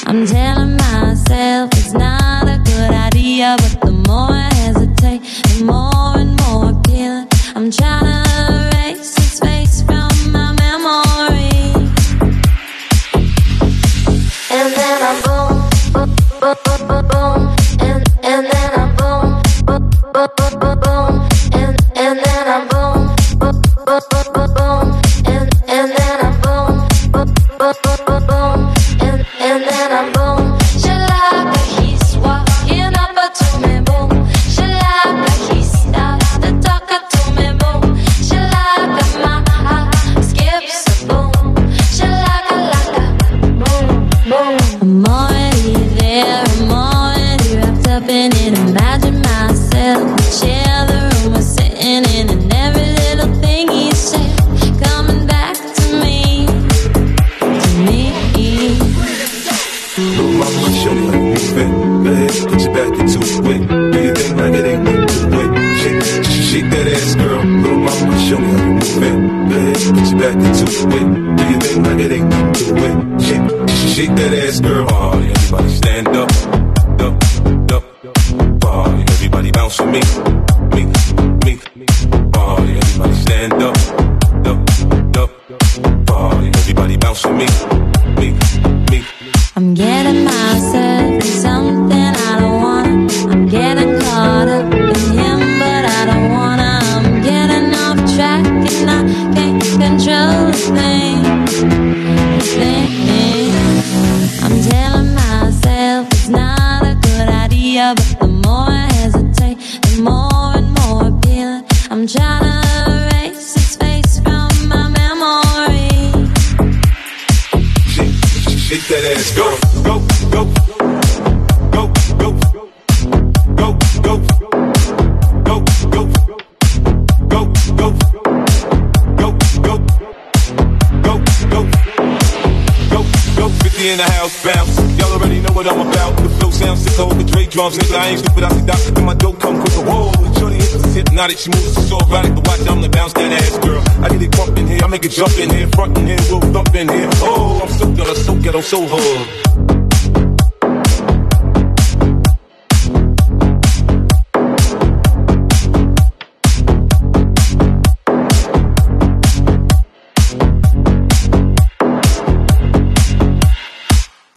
I'm telling myself it's not a good idea, but the more I hesitate, the more and more appealing. I'm trying to erase his face from my memory. And then I'm boom, boom, boom, boom, boom, boom. And then I'm boom, boom, boom, boom, boom, boom. And then I'm boom, boom, boom, boom, boom, boom. And then I'm boom, boom, boom, boom, boom, boom. And then I'm boom. Shalaka, he's walking up to me, boom. Shalaka, he starts to talk to me, boom. Shalaka, my heart skips a boom. Shalaka, laka, boom, boom. I'm already there, I'm already wrapped up in it. Imagine myself, the chair the room was sitting in, and every little thing he said coming back to me, to me. Little mama, show me how you move it. Go ahead, put your back into it. Do your thing like it ain't nothing to it. Shake that ass, girl. Little mama, show me how you move it. Go ahead, put your back into it. Do your thing like it ain't nothing to it. Shake that ass, girl. Party, everybody stand up, up, up. Party, everybody bounce with me, me. Party, everybody stand up, up, up. Party, everybody bounce with me, me. I'm getting myself in something I don't want. I'm getting caught up in him, but I don't wanna. I'm getting off track and I can't control a thing. I'm telling myself it's not a good idea, but the more I hesitate, the more and more appealing. I'm trying to erase his face from my memory. Shake that ass, go, go, go, go, go, go, go, go, go, go, go, go, go, go, go, 50 in the house bounce. Y'all already know what I'm about. The flow sounds sick over the Dre drums. Nigga, I ain't stupid. I see doctor till my dope come quicker. Whoa, shorty hits the hypnotic. She moves so erotic. But watch, I'm the bounce that ass, girl. I get it bump in here, I make it jump in here, front in here, we'll thump in here. Oh, I'm so good, I'm so ghetto, so hard.